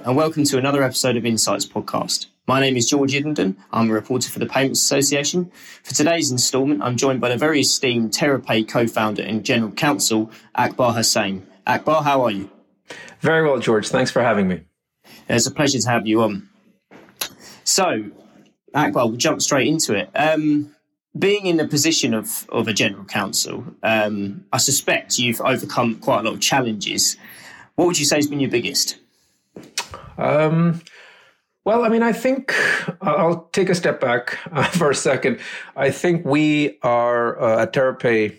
and welcome to another episode of Insights Podcast. My name is George Iddenden. I'm a reporter for the Payments Association. For today's instalment, I'm joined by the very esteemed TerraPay co-founder and general counsel, Akbar Hussain. Akbar, how are you? Very well, George. Thanks for having me. It's a pleasure to have you on. So, Akbar, we'll jump straight into it. Being in the position of a general counsel, I suspect you've overcome quite a lot of challenges. What would you say has been your biggest? I think I'll take a step back for a second. I think we are at TerraPay.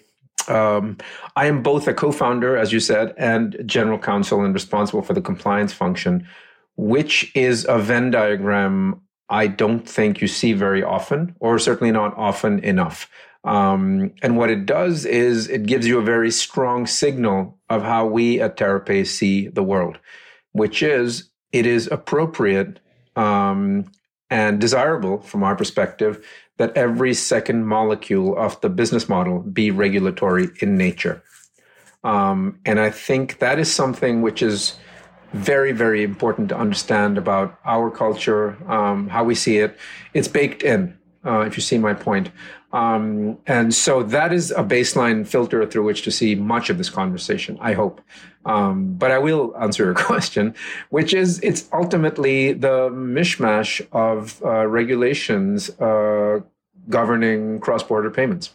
I am both a co-founder, as you said, and general counsel and responsible for the compliance function, which is a Venn diagram I don't think you see very often, or certainly not often enough. And what it does is it gives you a very strong signal of how we at TerraPay see the world, which is it is appropriate and desirable from our perspective that every second molecule of the business model be regulatory in nature. And I think that is something which is very, very important to understand about our culture, how we see it. It's baked in, if you see my point. And so that is a baseline filter through which to see much of this conversation, I hope. But I will answer your question, which is it's ultimately the mishmash of regulations governing cross-border payments,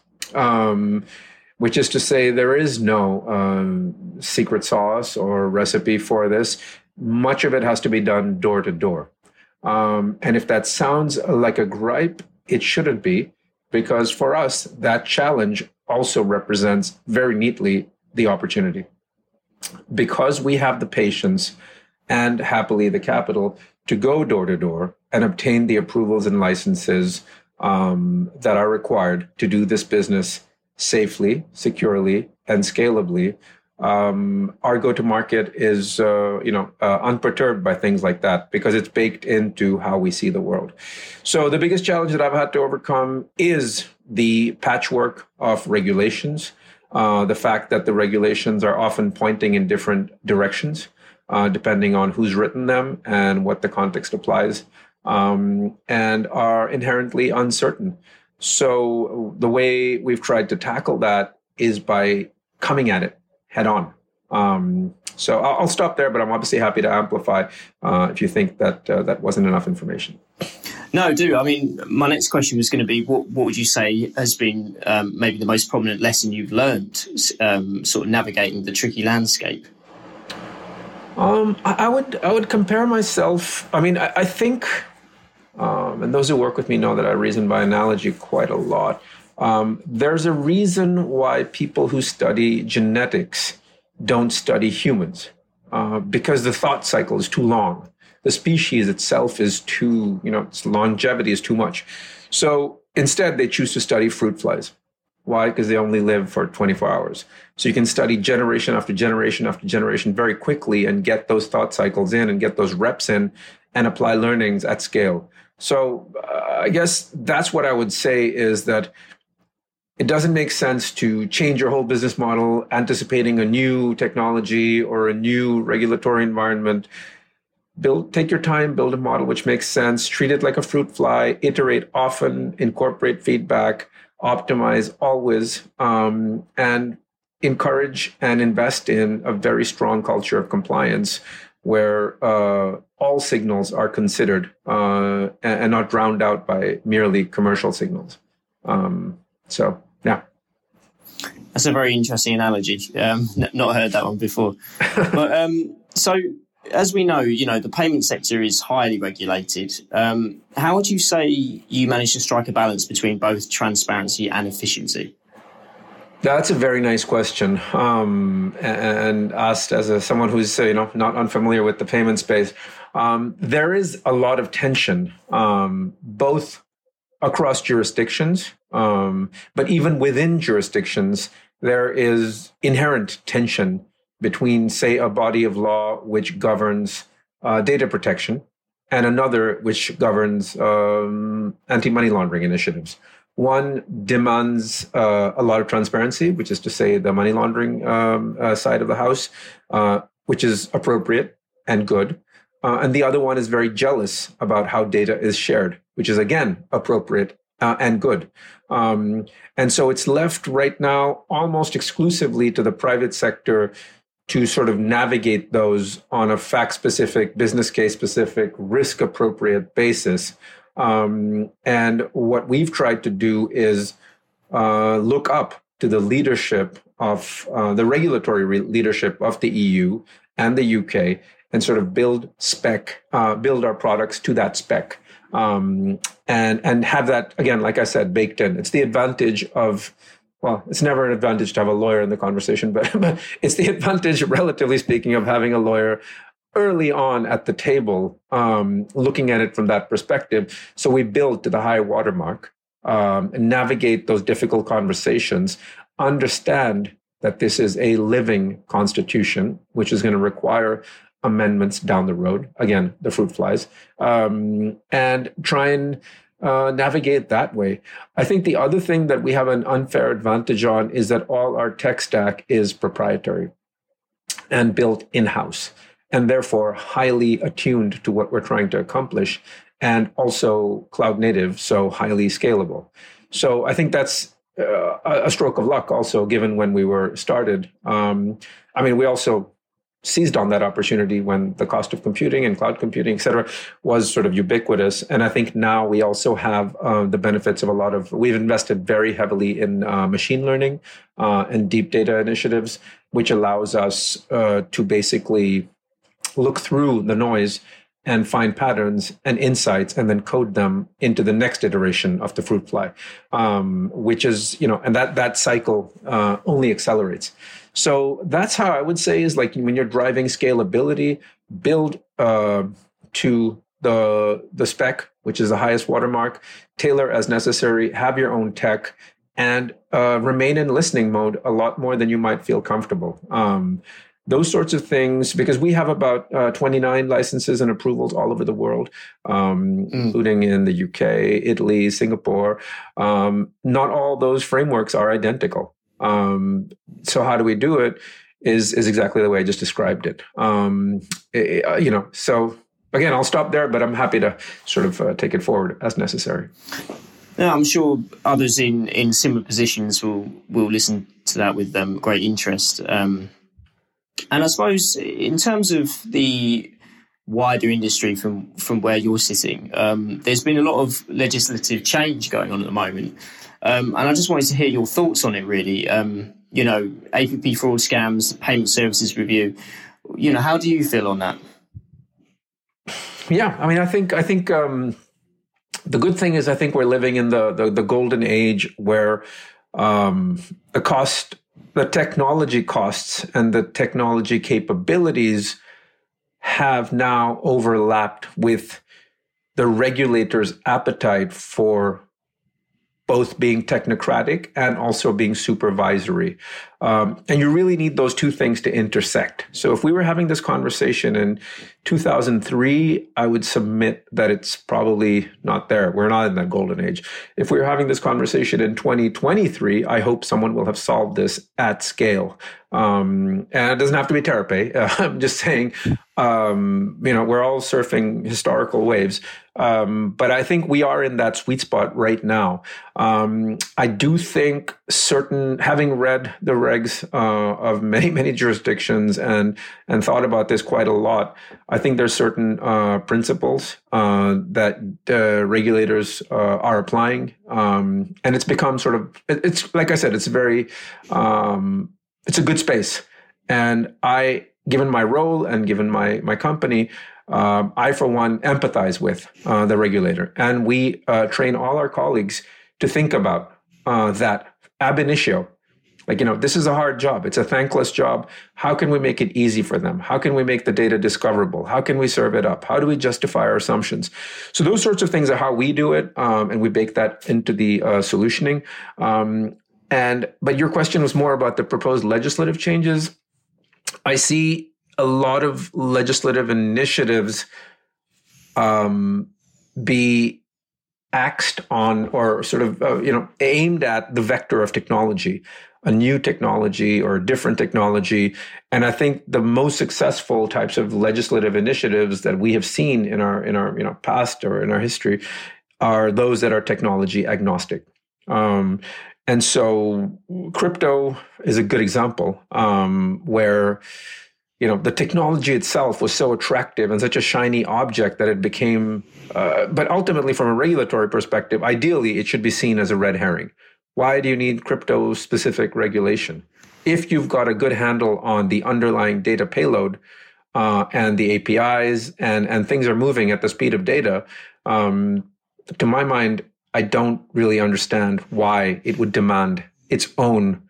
which is to say there is no secret sauce or recipe for this. Much of it has to be done door to door. And if that sounds like a gripe, it shouldn't be, because for us, that challenge also represents very neatly the opportunity. Because we have the patience and happily the capital to go door to door and obtain the approvals and licenses that are required to do this business safely, securely, and scalably, our go-to-market is, unperturbed by things like that because it's baked into how we see the world. So the biggest challenge that I've had to overcome is the patchwork of regulations, the fact that the regulations are often pointing in different directions, depending on who's written them and what the context applies, and are inherently uncertain. So the way we've tried to tackle that is by coming at it head on. So I'll stop there, but I'm obviously happy to amplify if you think that that wasn't enough information. No, I do. I mean, my next question was going to be, what would you say has been maybe the most prominent lesson you've learned sort of navigating the tricky landscape? I would compare myself. I mean, I think, and those who work with me know that I reason by analogy quite a lot. There's a reason why people who study genetics don't study humans, because the thought cycle is too long. The species itself is too, its longevity is too much. So instead, they choose to study fruit flies. Why? Because they only live for 24 hours. So you can study generation after generation after generation very quickly and get those thought cycles in and get those reps in and apply learnings at scale. So I guess that's what I would say is that it doesn't make sense to change your whole business model anticipating a new technology or a new regulatory environment. Take your time, build a model which makes sense, treat it like a fruit fly, iterate often, incorporate feedback, optimize always, and encourage and invest in a very strong culture of compliance where all signals are considered and not drowned out by merely commercial signals. So, yeah. That's a very interesting analogy. Not heard that one before. But so, as we know, the payment sector is highly regulated. How would you say you manage to strike a balance between both transparency and efficiency? That's a very nice question, and asked as someone who's not unfamiliar with the payment space. There is a lot of tension, both across jurisdictions, but even within jurisdictions, there is inherent tension between, say, a body of law which governs data protection and another which governs anti-money laundering initiatives. One demands a lot of transparency, which is to say the money laundering side of the house, which is appropriate and good. and the other one is very jealous about how data is shared, which is, again, appropriate and good. And so it's left right now almost exclusively to the private sector to sort of navigate those on a fact-specific, business case-specific, risk-appropriate basis. And what we've tried to do is look up to the leadership of the regulatory leadership of the EU and the UK, and sort of build our products to that spec, and have that, again, like I said, baked in. It's the advantage of, well, it's never an advantage to have a lawyer in the conversation, but it's the advantage, relatively speaking, of having a lawyer early on at the table, looking at it from that perspective. So we build to the high watermark, and navigate those difficult conversations, understand that this is a living constitution, which is going to require amendments down the road. Again, the fruit flies, and try and navigate that way. I think the other thing that we have an unfair advantage on is that all our tech stack is proprietary and built in-house, and therefore highly attuned to what we're trying to accomplish, and also cloud native, so highly scalable. So I think that's a stroke of luck also, given when we were started. We also seized on that opportunity when the cost of computing and cloud computing, et cetera, was sort of ubiquitous. And I think now we also have the benefits of we've invested very heavily in machine learning and deep data initiatives, which allows us to basically look through the noise and find patterns and insights and then code them into the next iteration of the fruit fly, which is, and that cycle only accelerates. So that's how I would say is, like, when you're driving scalability, build to the spec, which is the highest watermark, tailor as necessary, have your own tech, and remain in listening mode a lot more than you might feel comfortable. Those sorts of things, because we have about 29 licenses and approvals all over the world, including in the UK, Italy, Singapore. Not all those frameworks are identical. So how do we do it is exactly the way I just described it. So again, I'll stop there, but I'm happy to sort of take it forward as necessary. Yeah, I'm sure others in similar positions will listen to that with great interest. And I suppose in terms of the wider industry from where you're sitting, there's been a lot of legislative change going on at the moment. And I just wanted to hear your thoughts on it, really. APP fraud scams, payment services review. How do you feel on that? Yeah, I think the good thing is I think we're living in the golden age where the technology costs and the technology capabilities have now overlapped with the regulator's appetite for both being technocratic and also being supervisory. And you really need those two things to intersect. So if we were having this conversation in 2003, I would submit that it's probably not there. We're not in that golden age. If we were having this conversation in 2023, I hope someone will have solved this at scale. And it doesn't have to be TerraPay. I'm just saying, we're all surfing historical waves. But I think we are in that sweet spot right now. I do think having read the regs of many, many jurisdictions and thought about this quite a lot, I think there's certain principles that regulators are applying. And it's become sort of, it's like I said, it's very, it's a good space. And given my role and given my company, I, for one, empathize with the regulator. And we train all our colleagues to think about that ab initio. Like, this is a hard job. It's a thankless job. How can we make it easy for them? How can we make the data discoverable? How can we serve it up? How do we justify our assumptions? So those sorts of things are how we do it. And we bake that into the solutioning. But your question was more about the proposed legislative changes. I see a lot of legislative initiatives be axed on or sort of, aimed at the vector of technology. a new technology or a different technology. And I think the most successful types of legislative initiatives that we have seen in our past or in our history are those that are technology agnostic. And so crypto is a good example where the technology itself was so attractive and such a shiny object that it became, but ultimately from a regulatory perspective, ideally it should be seen as a red herring. Why do you need crypto-specific regulation? If you've got a good handle on the underlying data payload and the APIs and things are moving at the speed of data, to my mind, I don't really understand why it would demand its own,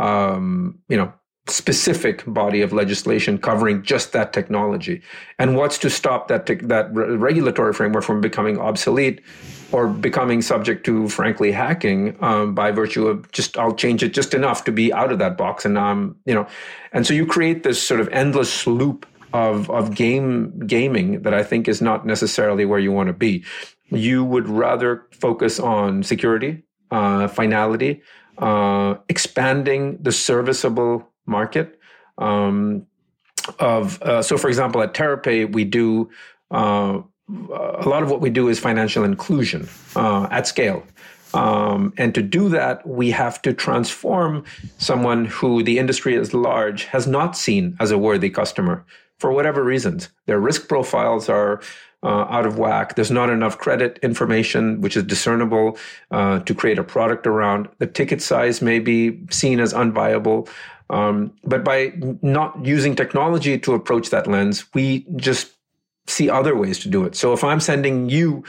specific body of legislation covering just that technology. And what's to stop that regulatory framework from becoming obsolete or becoming subject to, frankly, hacking by virtue of I'll change it just enough to be out of that box. And and so you create this sort of endless loop of gaming that I think is not necessarily where you want to be. You would rather focus on security, finality, expanding the serviceable market so for example, at TerraPay, we do a lot of what we do is financial inclusion at scale. And to do that, we have to transform someone who the industry at large has not seen as a worthy customer for whatever reasons. Their risk profiles are out of whack. There's not enough credit information, which is discernible to create a product around. The ticket size may be seen as unviable. But by not using technology to approach that lens, we just see other ways to do it. So if I'm sending you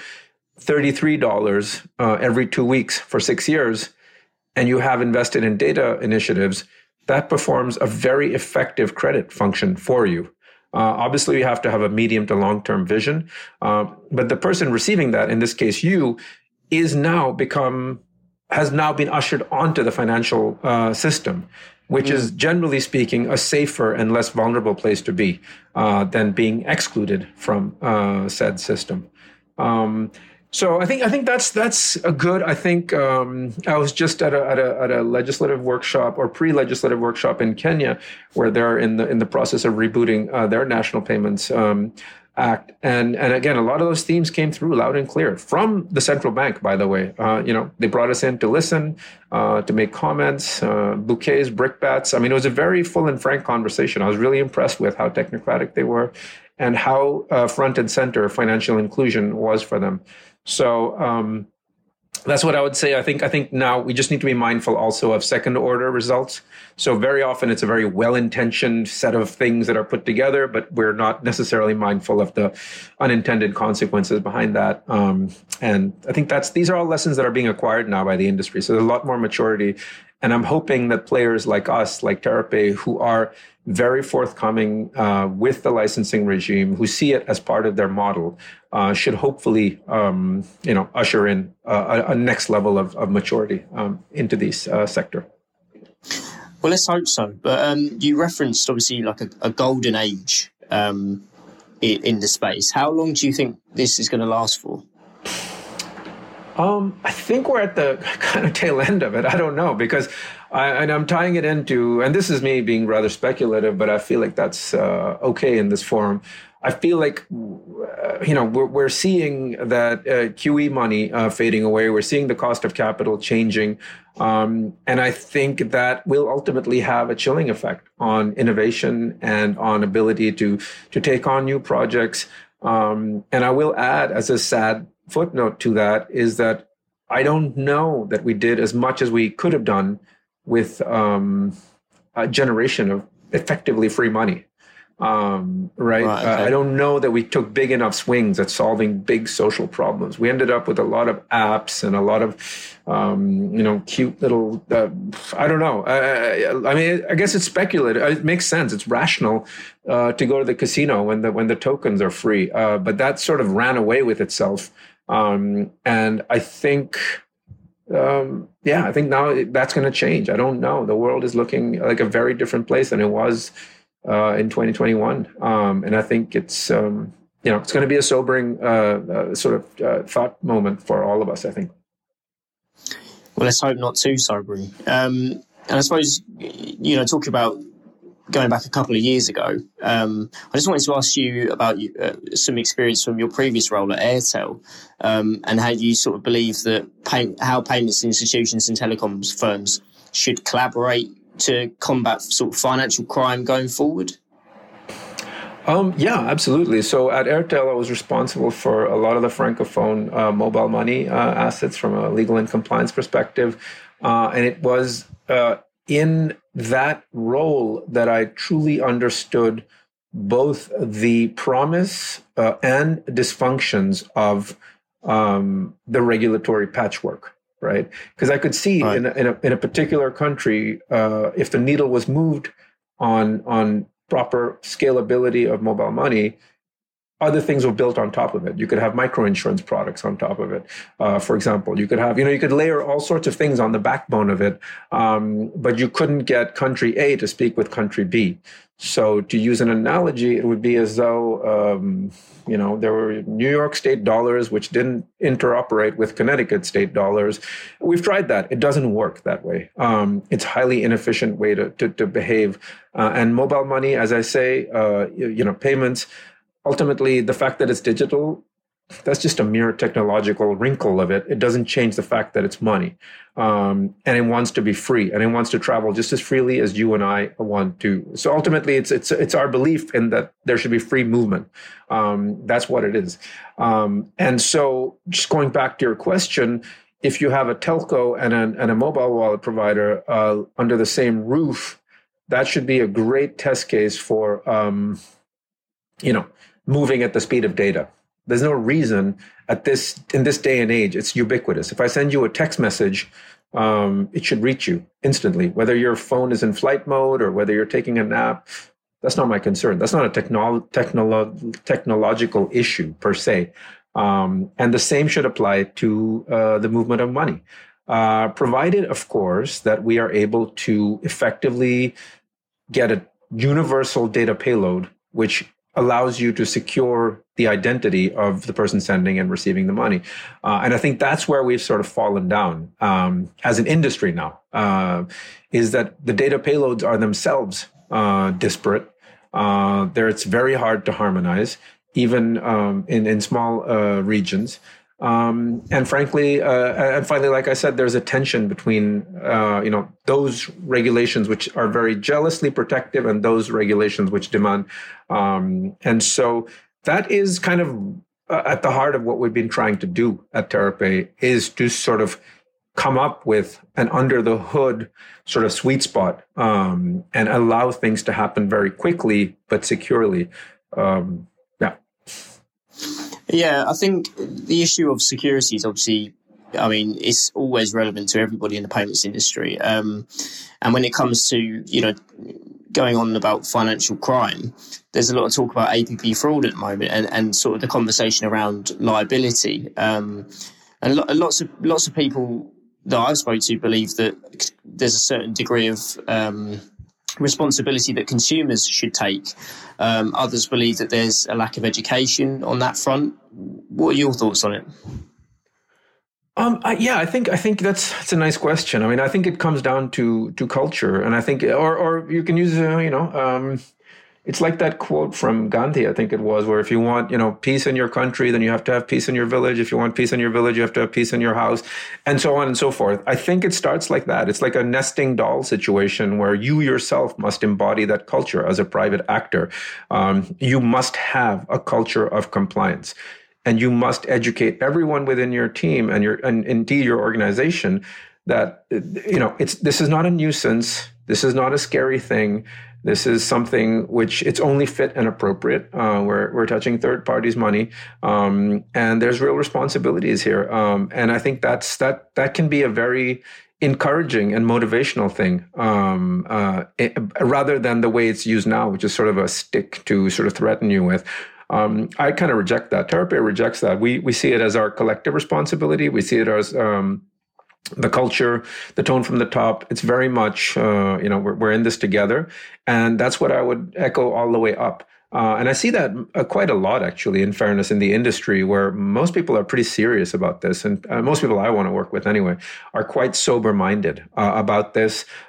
$33 every 2 weeks for 6 years, and you have invested in data initiatives, that performs a very effective credit function for you. Obviously, you have to have a medium to long-term vision. But the person receiving that, in this case, you, has now been ushered onto the financial system, which is, generally speaking, a safer and less vulnerable place to be than being excluded from said system. So I think that's a good. I think I was just at a legislative workshop or pre-legislative workshop in Kenya, where they're in the process of rebooting their National Payments Act, and again, a lot of those themes came through loud and clear from the central bank. By the way, they brought us in to listen, to make comments, bouquets, brickbats. I mean, it was a very full and frank conversation. I was really impressed with how technocratic they were, and how front and center financial inclusion was for them. So that's what I would say. I think now we just need to be mindful also of second order results. So very often it's a very well-intentioned set of things that are put together, but we're not necessarily mindful of the unintended consequences behind that. And I think these are all lessons that are being acquired now by the industry. So there's a lot more maturity. And I'm hoping that players like us, like TerraPay, who are very forthcoming with the licensing regime, who see it as part of their model, should hopefully, usher in a next level of maturity into this sector. Well, let's hope so. But you referenced, obviously, like a golden age in the space. How long do you think this is going to last for? I think we're at the kind of tail end of it. I don't know, because I'm tying it into, and this is me being rather speculative, but I feel like that's okay in this forum. I feel like, we're seeing that QE money fading away. We're seeing the cost of capital changing. And I think that will ultimately have a chilling effect on innovation and on ability to take on new projects. And I will add, as a sad footnote to that, is that I don't know that we did as much as we could have done with a generation of effectively free money. Right. Okay. I don't know that we took big enough swings at solving big social problems. We ended up with a lot of apps and a lot of, cute little, I don't know. I mean, I guess it's speculative. It makes sense. It's rational to go to the casino when the tokens are free. But that sort of ran away with itself. And I think, I think now that's going to change. I don't know. The world is looking like a very different place than it was in 2021. And I think it's going to be a sobering thought moment for all of us, I think. Well, let's hope not too sobering. I suppose, talking about going back a couple of years ago, I just wanted to ask you about some experience from your previous role at Airtel, and how you sort of believe that how payments institutions and telecoms firms should collaborate to combat sort of financial crime going forward. Yeah, absolutely. So at Airtel, I was responsible for a lot of the Francophone mobile money assets from a legal and compliance perspective. And it was in that role that I truly understood both the promise and dysfunctions of the regulatory patchwork, right? Because I could see in a particular country, if the needle was moved on proper scalability of mobile money, other things were built on top of it. You could have microinsurance products on top of it. For example, you could have, you could layer all sorts of things on the backbone of it, but you couldn't get country A to speak with country B. So to use an analogy, it would be as though, there were New York state dollars, which didn't interoperate with Connecticut state dollars. We've tried that. It doesn't work that way. It's a highly inefficient way to behave. And mobile money, as I say, payments, ultimately, the fact that it's digital, that's just a mere technological wrinkle of it. It doesn't change the fact that it's money. And it wants to be free, and it wants to travel just as freely as you and I want to. So ultimately, it's our belief in that there should be free movement. That's what it is. And so just going back to your question, if you have a telco and a mobile wallet provider under the same roof, that should be a great test case for, moving at the speed of data. There's no reason in this day and age, it's ubiquitous. If I send you a text message, it should reach you instantly, whether your phone is in flight mode or whether you're taking a nap. That's not my concern. That's not a technological issue per se. And the same should apply to the movement of money, provided, of course, that we are able to effectively get a universal data payload, which allows you to secure the identity of the person sending and receiving the money. And I think that's where we've sort of fallen down as an industry now, is that the data payloads are themselves disparate. It's very hard to harmonize, even in small regions. And frankly, and finally, like I said, there's a tension between, those regulations which are very jealously protective and those regulations which demand. And so that is kind of at the heart of what we've been trying to do at TerraPay, is to sort of come up with an under the hood sort of sweet spot and allow things to happen very quickly, but securely. Yeah, I think the issue of security is obviously, it's always relevant to everybody in the payments industry. And when it comes to, going on about financial crime, there's a lot of talk about APP fraud at the moment and sort of the conversation around liability. And lots of people that I've spoken to believe that there's a certain degree of responsibility that consumers should take. Others believe that there's a lack of education on that front. What are your thoughts on it? I think that's a nice question. I think it comes down to culture, and I think, or you can use, it's like that quote from Gandhi, I think it was, where if you want, peace in your country, then you have to have peace in your village. If you want peace in your village, you have to have peace in your house, and so on and so forth. I think it starts like that. It's like a nesting doll situation where you yourself must embody that culture as a private actor. You must have a culture of compliance. And you must educate everyone within your team and indeed your organization that, this is not a nuisance. This is not a scary thing. This is something which it's only fit and appropriate. We're touching third parties' money, and there's real responsibilities here. And I think that can be a very encouraging and motivational thing, rather than the way it's used now, which is sort of a stick to sort of threaten you with. I kind of reject that. TerraPay rejects that. We see it as our collective responsibility. We see it as the culture, the tone from the top. It's very much, we're in this together. And that's what I would echo all the way up. And I see that quite a lot, actually, in fairness, in the industry, where most people are pretty serious about this. And most people I want to work with anyway are quite sober-minded about this.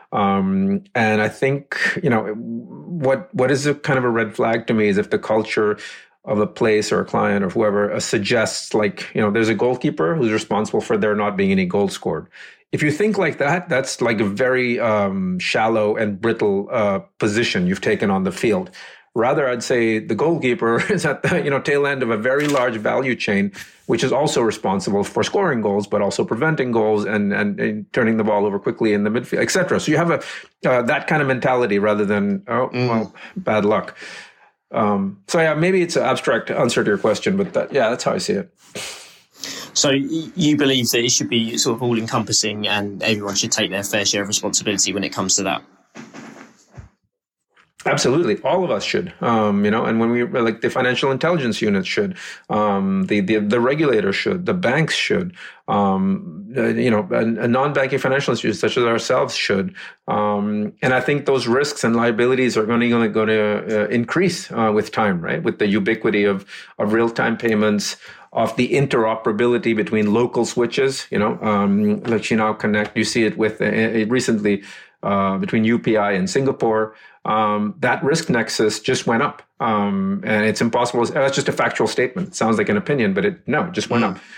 And I think, what is a kind of a red flag to me is if the culture of a place or a client or whoever suggests, like, there's a goalkeeper who's responsible for there not being any goals scored. If you think like that, that's like a very shallow and brittle position you've taken on the field. Rather, I'd say the goalkeeper is at the tail end of a very large value chain, which is also responsible for scoring goals, but also preventing goals and turning the ball over quickly in the midfield, etc. So you have that kind of mentality rather than well, bad luck. So yeah, maybe it's an abstract answer to your question, but that's how I see it. So you believe that it should be sort of all-encompassing and everyone should take their fair share of responsibility when it comes to that? Absolutely. All of us should, and when we, like, the financial intelligence units should, the regulator should, the banks should, a non-banking financial institutions such as ourselves should. And I think those risks and liabilities are going to increase with time, right? With the ubiquity of real-time payments, of the interoperability between local switches, like Now Connect. You see it with recently between UPI and Singapore. That risk nexus just went up, and it's impossible. That's just a factual statement. It sounds like an opinion, but it just went up.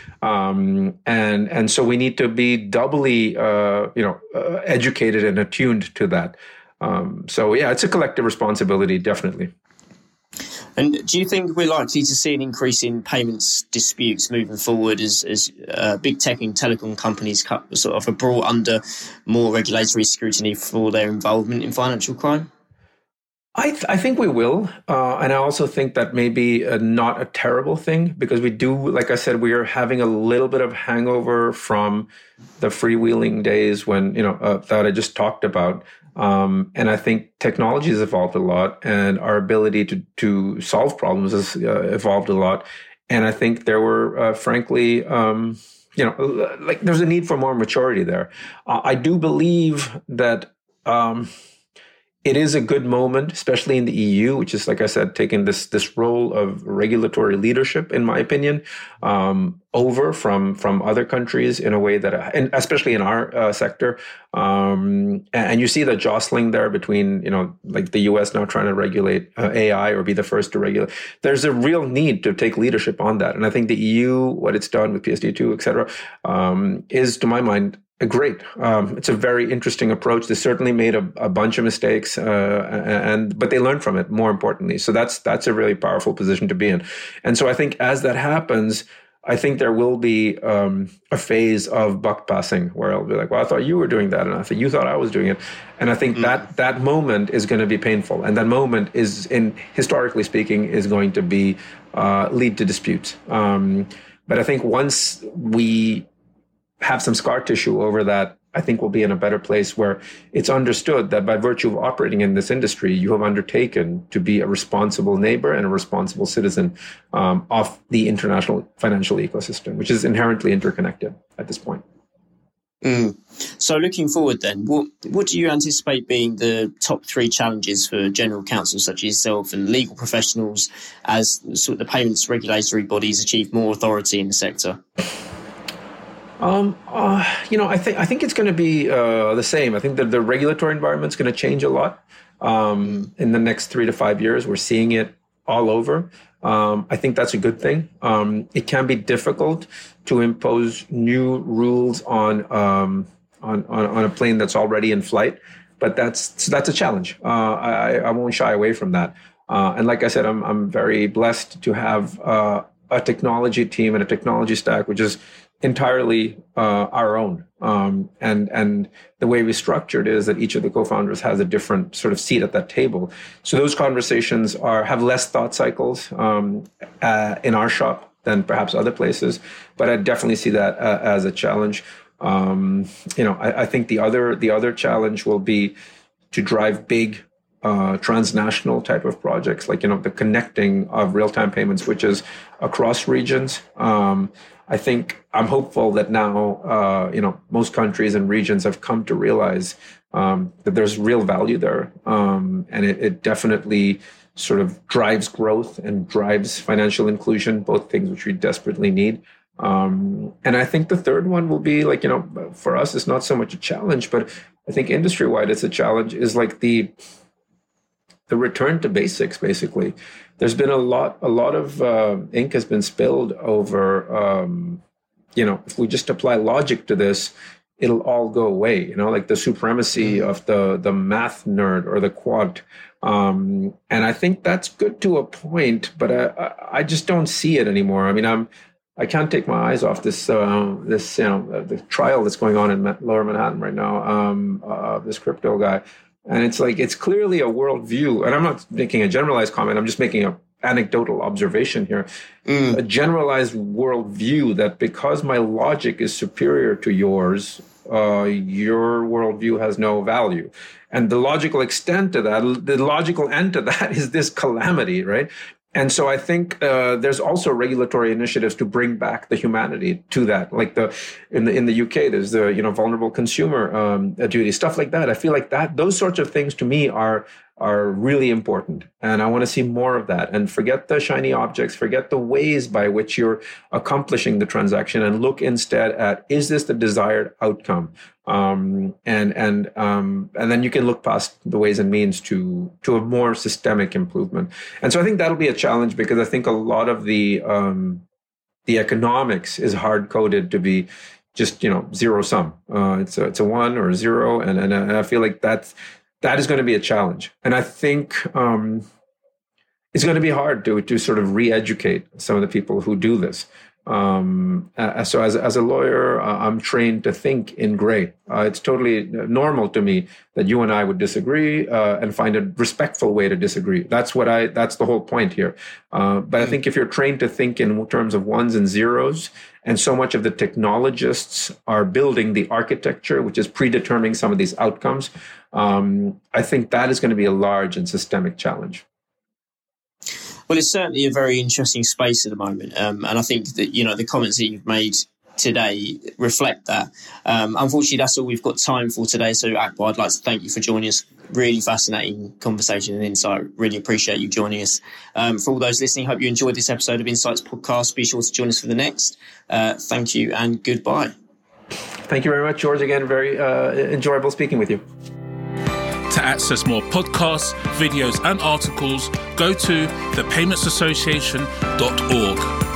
And so we need to be doubly, educated and attuned to that. So yeah, it's a collective responsibility, definitely. And do you think we're likely to see an increase in payments disputes moving forward as big tech and telecom companies sort of are brought under more regulatory scrutiny for their involvement in financial crime? I think we will. And I also think that may be not a terrible thing, because we do, like I said, we are having a little bit of hangover from the freewheeling days when, that I just talked about. And I think technology has evolved a lot, and our ability to solve problems has evolved a lot. And I think there were, frankly, there's a need for more maturity there. I do believe that it is a good moment, especially in the EU, which is, like I said, taking this role of regulatory leadership, in my opinion, over from other countries in a way that, and especially in our sector. And you see the jostling there between, like the US now trying to regulate AI or be the first to regulate. There's a real need to take leadership on that. And I think the EU, what it's done with PSD2, et cetera, is, to my mind, great. It's a very interesting approach. They certainly made a bunch of mistakes, but they learned from it, more importantly. So that's a really powerful position to be in. And so I think as that happens, I think there will be a phase of buck passing where I'll be like, well, I thought you were doing that, and I thought you thought I was doing it. And I think that moment is going to be painful. And that moment is, historically speaking, is going to be lead to disputes. But I think once we have some scar tissue over that, I think we'll be in a better place where it's understood that by virtue of operating in this industry, you have undertaken to be a responsible neighbor and a responsible citizen of the international financial ecosystem, which is inherently interconnected at this point. So looking forward then, what do you anticipate being the top 3 challenges for general counsel such as yourself and legal professionals as sort of the payments regulatory bodies achieve more authority in the sector? I think it's going to be the same. I think that the regulatory environment is going to change a lot in the next 3 to 5 years. We're seeing it all over. I think that's a good thing. It can be difficult to impose new rules on a plane that's already in flight, but that's a challenge. I won't shy away from that. And like I said, I'm very blessed to have a technology team and a technology stack which is entirely our own. And the way we structured is that each of the co-founders has a different sort of seat at that table. So those conversations have less thought cycles in our shop than perhaps other places. But I definitely see that as a challenge. I think the other challenge will be to drive big transnational type of projects, like, the connecting of real-time payment switches across regions. I'm hopeful that now, most countries and regions have come to realize that there's real value there. And it definitely sort of drives growth and drives financial inclusion, both things which we desperately need. And I think the third one will be, like, for us, it's not so much a challenge, but I think industry-wide it's a challenge, is like the return to basics, basically. There's been a lot of ink has been spilled over, if we just apply logic to this, it'll all go away, like the supremacy of the math nerd or the quant. And I think that's good to a point, but I just don't see it anymore. I mean, I can't take my eyes off this the trial that's going on in Lower Manhattan right now, this crypto guy. And it's like, it's clearly a worldview. And I'm not making a generalized comment. I'm just making an anecdotal observation here. A generalized worldview that because my logic is superior to yours, your worldview has no value. And the logical extent to that, the logical end to that is this calamity, right? And so I think there's also regulatory initiatives to bring back the humanity to that. Like in the UK, there's the vulnerable consumer duty, stuff like that. I feel like those sorts of things to me are really important, and I want to see more of that. And forget the shiny objects, forget the ways by which you're accomplishing the transaction, and look instead at, is this the desired outcome? And then you can look past the ways and means to a more systemic improvement. And so I think that'll be a challenge, because I think a lot of the economics is hard coded to be just zero sum. It's a one or a zero, and I feel like that is going to be a challenge. And I think it's going to be hard to sort of re-educate some of the people who do this. So as a lawyer, I'm trained to think in gray. It's totally normal to me that you and I would disagree and find a respectful way to disagree. That's the whole point here. But I think if you're trained to think in terms of ones and zeros, and so much of the technologists are building the architecture, which is predetermining some of these outcomes, I think that is going to be a large and systemic challenge. Well, it's certainly a very interesting space at the moment. And I think that, the comments that you've made today reflect that. Unfortunately, that's all we've got time for today. So, Akbar, I'd like to thank you for joining us. Really fascinating conversation and insight. Really appreciate you joining us. For all those listening, hope you enjoyed this episode of Insights Podcast. Be sure to join us for the next. Thank you and goodbye. Thank you very much, George. Again, very enjoyable speaking with you. To access more podcasts, videos, and articles, go to thepaymentsassociation.org.